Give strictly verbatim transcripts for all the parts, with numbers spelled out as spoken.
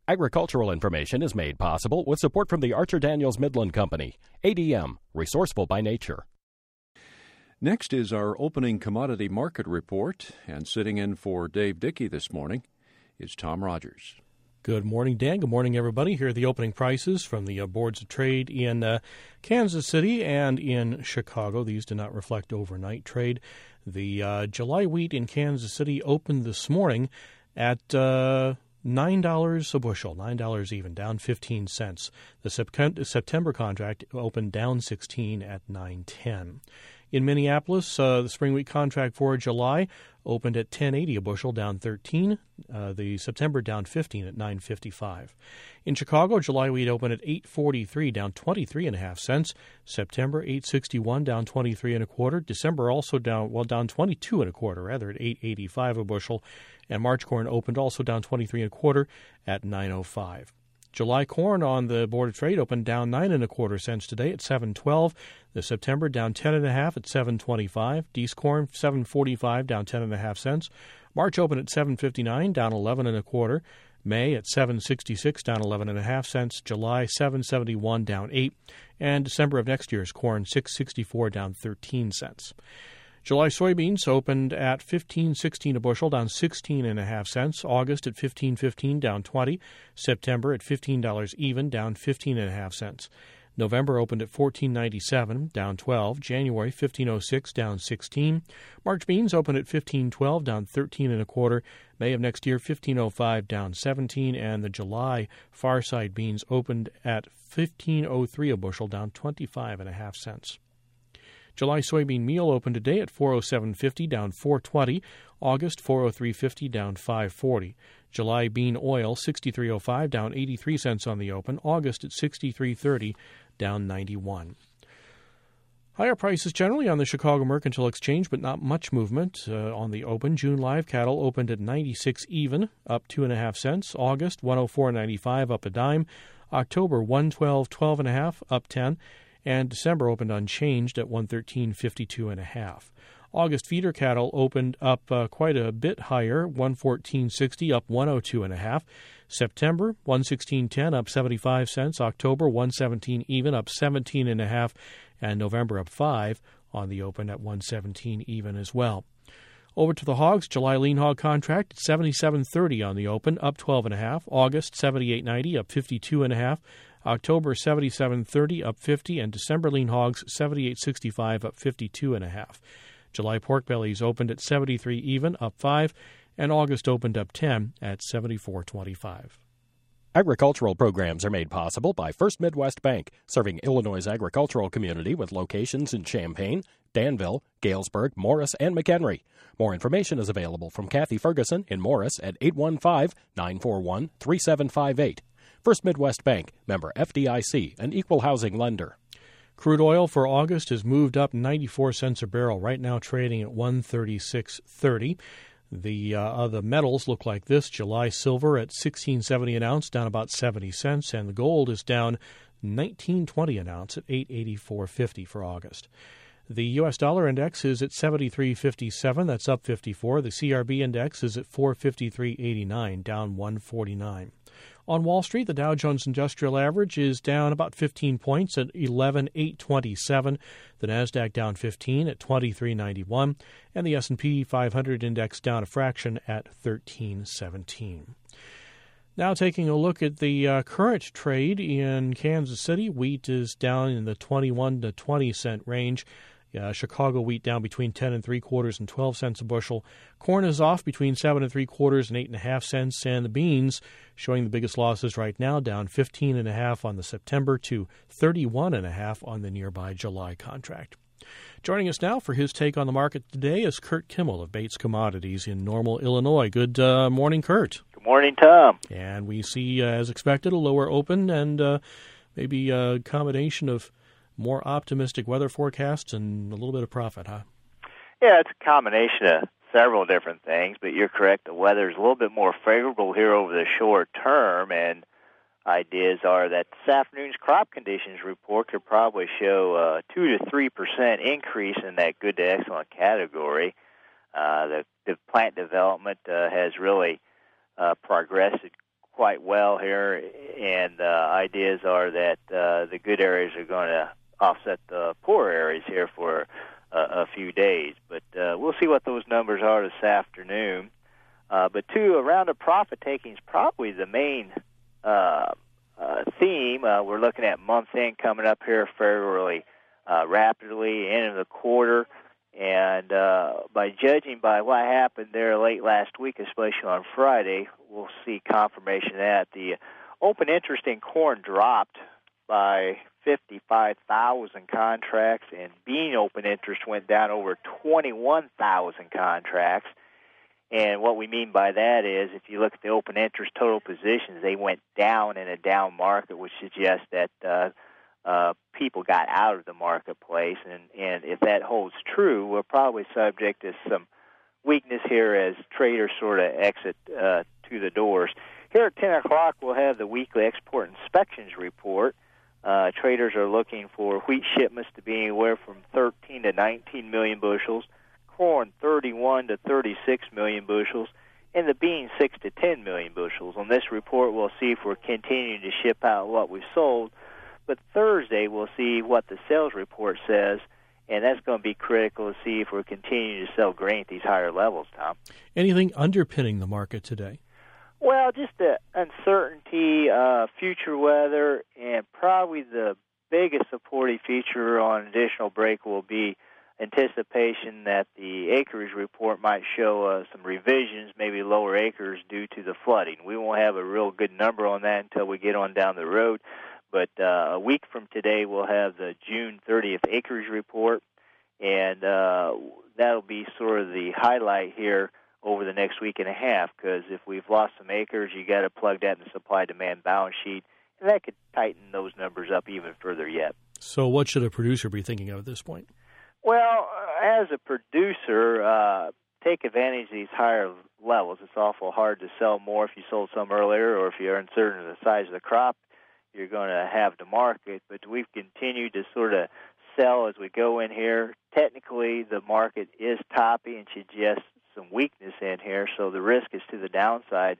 Agricultural information is made possible with support from the Archer Daniels Midland Company. A D M, resourceful by nature. Next is our opening commodity market report, and sitting in for Dave Dickey this morning is Tom Rogers. Good morning, Dan. Good morning, everybody. Here are the opening prices from the uh, boards of trade in uh, Kansas City and in Chicago. These do not reflect overnight trade. The uh, July wheat in Kansas City opened this morning at uh, nine dollars a bushel, nine dollars even, down fifteen cents. The September contract opened down sixteen at nine ten. In Minneapolis, uh, the spring wheat contract for July opened at ten eighty a bushel, down thirteen. Uh, the September down fifteen at nine fifty-five. In Chicago, July wheat opened at eight forty-three, down twenty-three and a half cents. September eight sixty-one, down twenty-three and a quarter. December also down, well, down twenty-two and a quarter, rather, at eight eighty-five a bushel. And March corn opened also down twenty-three and a quarter at nine oh five. July corn on the Board of Trade opened down nine and a quarter cents today at seven twelve. The September down ten and a half at seven twenty-five. Dees corn seven forty-five, down ten and a half cents. March opened at seven fifty-nine, down eleven and a quarter. May at seven sixty-six, down eleven and a half cents. July seven seventy-one, down eight. And December of next year's corn six sixty-four, down thirteen cents. July soybeans opened at fifteen sixteen a bushel, down sixteen and a half cents. August at fifteen fifteen, down twenty. September at fifteen dollars even, down fifteen and a half cents. November opened at fourteen ninety-seven, down twelve. January fifteen oh six, down sixteen. March beans opened at fifteen twelve, down thirteen and a quarter. May of next year fifteen oh five, down seventeen, and the July far side beans opened at fifteen oh three a bushel, down twenty-five and a half cents. July soybean meal opened today at four oh seven fifty, down four twenty. August four oh three fifty, down five forty. July bean oil sixty-three oh five, down eighty-three cents on the open. August at sixty-three thirty, down ninety-one. Higher prices generally on the Chicago Mercantile Exchange, but not much movement uh, on the open. June live cattle opened at ninety-six even, up two and a half cents. August one oh four ninety-five, up a dime. October one twelve twelve and a half, up ten. And December opened unchanged at one thirteen fifty-two and a half. August feeder cattle opened up uh, quite a bit higher, one fourteen sixty, up one oh two and a half. September one sixteen ten, up seventy-five cents. October one seventeen even, up seventeen and a half, and November up five on the open at one seventeen even as well. Over to the hogs, July lean hog contract at seventy-seven thirty on the open, up twelve and a half. August seventy-eight ninety, up fifty-two and a half. October seventy-seven thirty, up fifty, and December lean hogs seventy-eight sixty-five, up fifty-two and a half. July pork bellies opened at seventy-three even, up five, and August opened up ten at seventy-four twenty-five. Agricultural programs are made possible by First Midwest Bank, serving Illinois' agricultural community with locations in Champaign, Danville, Galesburg, Morris, and McHenry. More information is available from Kathy Ferguson in Morris at eight one five, nine four one, three seven five eight. First Midwest Bank, member F D I C, an equal housing lender. Crude oil for August has moved up ninety-four cents a barrel, right now trading at one thirty-six thirty. The uh, other metals look like this. July silver at sixteen seventy an ounce, down about seventy cents, and the gold is down nineteen twenty an ounce at eight eighty-four fifty for August. The U S dollar index is at seventy-three fifty-seven, that's up fifty-four. The C R B index is at four fifty-three eighty-nine, down one forty-nine. On Wall Street, the Dow Jones Industrial Average is down about fifteen points at eleven eight twenty-seven. The Nasdaq down fifteen at twenty-three ninety-one, and the S and P five hundred index down a fraction at thirteen seventeen. Now taking a look at the uh, current trade in Kansas City, wheat is down in the twenty-one to twenty cent range. Uh, Chicago wheat down between ten and three quarters and twelve cents a bushel. Corn is off between seven and three quarters and eight and a half cents, and the beans showing the biggest losses right now, down fifteen and a half on the September to thirty-one and a half on the nearby July contract. Joining us now for his take on the market today is Kurt Kimmel of Bates Commodities in Normal, Illinois. Good uh, morning, Kurt. Good morning, Tom. And we see, uh, as expected, a lower open and uh, maybe a combination of more optimistic weather forecasts and a little bit of profit, huh? Yeah, it's a combination of several different things, but you're correct. The weather is a little bit more favorable here over the short term, and ideas are that this afternoon's crop conditions report could probably show a two to three percent increase in that good to excellent category. Uh, the, the plant development uh, has really uh, progressed quite well here, and uh, ideas are that uh, the good areas are going to offset the poor areas here for uh, a few days. But uh, we'll see what those numbers are this afternoon. Uh, but, two, a round of profit-taking is probably the main uh, uh, theme. Uh, we're looking at month-end coming up here fairly uh, rapidly, end of the quarter. And uh, by judging by what happened there late last week, especially on Friday, we'll see confirmation of that. The open interest in corn dropped by fifty-five thousand contracts, and bean open interest went down over twenty-one thousand contracts. And what we mean by that is if you look at the open interest total positions, they went down in a down market, which suggests that uh, uh, people got out of the marketplace. And, and if that holds true, we're probably subject to some weakness here as traders sort of exit uh, to the doors. Here at ten o'clock, we'll have the weekly export inspections report. Uh, traders are looking for wheat shipments to be anywhere from thirteen to nineteen million bushels, corn thirty-one to thirty-six million bushels, and the beans six to ten million bushels. On this report, we'll see if we're continuing to ship out what we've sold. But Thursday, we'll see what the sales report says, and that's going to be critical to see if we're continuing to sell grain at these higher levels, Tom. Anything underpinning the market today? Well, just the uncertainty, uh, future weather, and probably the biggest supporting feature on additional break will be anticipation that the acreage report might show uh, some revisions, maybe lower acres due to the flooding. We won't have a real good number on that until we get on down the road, but uh, a week from today we'll have the June thirtieth acreage report, and uh, that'll be sort of the highlight here over the next week and a half, because if we've lost some acres, you got to plug that in the supply-demand balance sheet, and that could tighten those numbers up even further yet. So what should a producer be thinking of at this point? Well, as a producer, uh, take advantage of these higher levels. It's awful hard to sell more if you sold some earlier, or if you're uncertain of the size of the crop you're going to have to market. But we've continued to sort of sell as we go in here. Technically, the market is toppy and suggests some weakness in here, so the risk is to the downside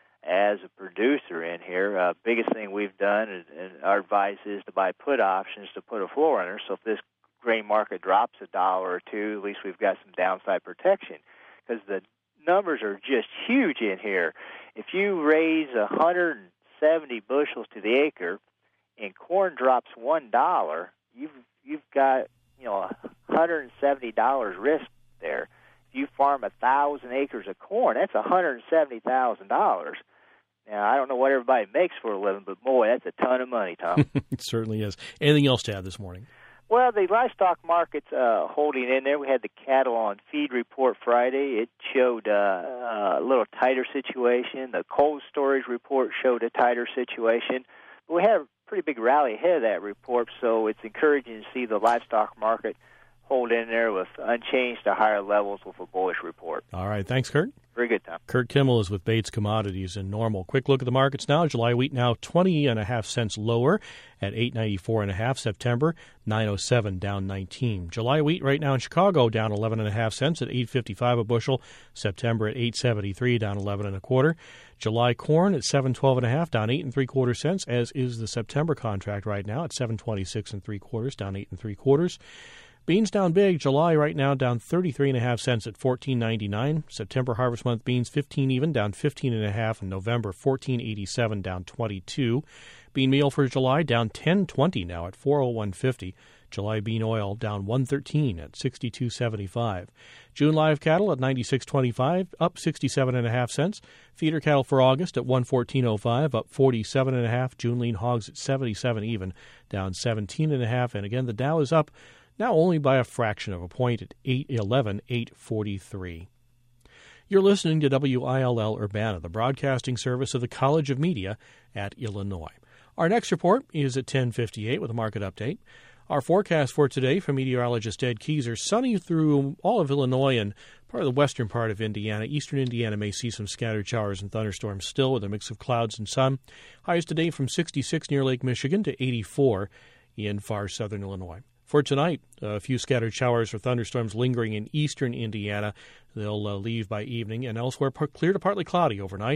as a producer in here. Uh, biggest thing we've done, and, and our advice is to buy put options to put a floor under. So if this grain market drops a dollar or two, at least we've got some downside protection, because the numbers are just huge in here. If you raise one hundred seventy bushels to the acre and corn drops one dollar, you've you've got you know one hundred seventy dollars risk there. If you farm a thousand acres of corn, that's one hundred seventy thousand dollars. Now, I don't know what everybody makes for a living, but boy, that's a ton of money, Tom. It certainly is. Anything else to add this morning? Well, the livestock market's uh, holding in there. We had the cattle on feed report Friday. It showed uh, a little tighter situation. The cold storage report showed a tighter situation. But we had a pretty big rally ahead of that report, so it's encouraging to see the livestock market hold in there with unchanged to higher levels with a bullish report. All right. Thanks, Kurt. Very good, Tom. Kurt Kimmel is with Bates Commodities in Normal. Quick look at the markets now. July wheat now twenty and a half cents lower at eight ninety-four and a half. September nine oh seven down nineteen. July wheat right now in Chicago down eleven and a half cents at eight fifty-five a bushel. September at eight seventy-three down eleven and a quarter. July corn at seven twelve and a half down eight and three quarter cents, as is the September contract right now at seven twenty-six and three quarters down eight and three quarters. Beans down big. July right now down thirty-three and a half cents at fourteen ninety-nine. September harvest month beans fifteen even down fifteen and a half, and November fourteen eighty-seven down twenty-two. Bean meal for July down ten twenty now at four oh one fifty. July bean oil down one thirteen at sixty-two seventy-five. June live cattle at ninety-six twenty-five up sixty-seven and a half cents. Feeder cattle for August at one fourteen oh five up forty-seven and a half. June lean hogs at seventy-seven even down seventeen and a half, and again the Dow is up now only by a fraction of a point at eight eleven eight forty-three. You're listening to W I L L Urbana, the broadcasting service of the College of Media at Illinois. Our next report is at ten fifty-eight with a market update. Our forecast for today from meteorologist Ed Keyser: sunny through all of Illinois and part of the western part of Indiana. Eastern Indiana may see some scattered showers and thunderstorms still with a mix of clouds and sun. Highs today from sixty-six near Lake Michigan to eighty-four in far southern Illinois. For tonight, a few scattered showers or thunderstorms lingering in eastern Indiana. They'll uh, leave by evening, and elsewhere clear to partly cloudy overnight.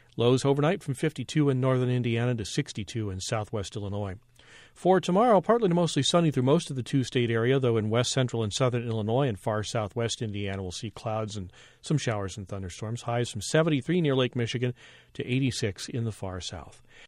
Lows overnight from fifty-two in northern Indiana to sixty-two in southwest Illinois. For tomorrow, partly to mostly sunny through most of the two-state area, though in west central and southern Illinois and far southwest Indiana we'll see clouds and some showers and thunderstorms. Highs from seventy-three near Lake Michigan to eighty-six in the far south.